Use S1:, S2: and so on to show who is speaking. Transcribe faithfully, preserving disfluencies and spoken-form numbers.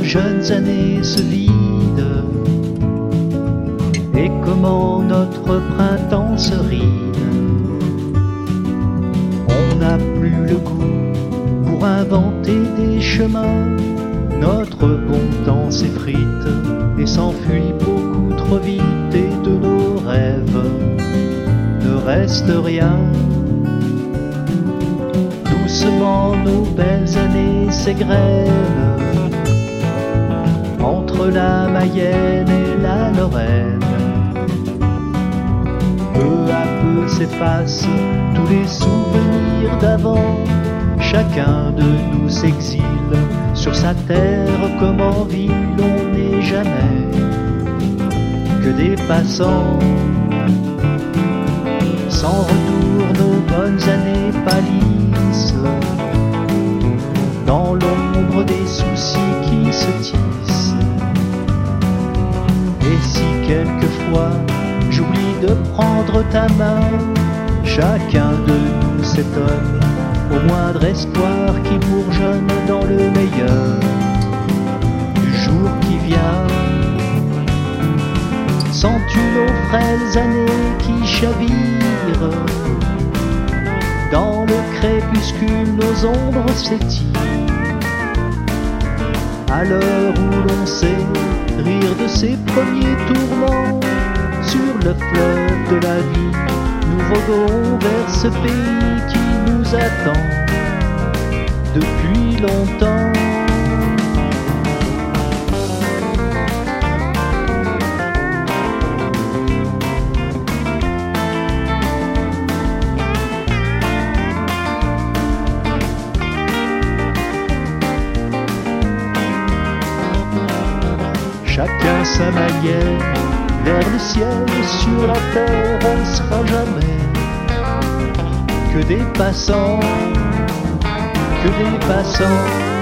S1: jeunes années se vident et comment notre printemps se ride. On n'a plus le goût pour inventer des chemins. Notre bon temps s'effrite et s'enfuit beaucoup trop vite, et de nos rêves ne reste rien. Doucement nos belles années s'égrènent entre la Mayenne et la Lorraine. Peu à peu s'effacent tous les souvenirs d'avant. Chacun de nous s'exile sur sa terre comme en ville. On n'est jamais que des passants. Sans retour nos bonnes années pâlissent dans l'ombre des soucis qui se tissent. Et si quelquefois j'oublie de prendre ta main, chacun de nous s'étonne au moindre espoir qui bourgeonne dans le meilleur du jour qui vient. Sens-tu nos frêles années qui chavirent dans le crépuscule, nos ombres s'étirent. À l'heure où l'on sait rire de ses premiers tourments, sur le fleuve de la vie, nous voguons vers ce pays qui nous attend depuis longtemps. Chacun sa manière, vers le ciel, sur la terre, on ne sera jamais que des passants, que des passants.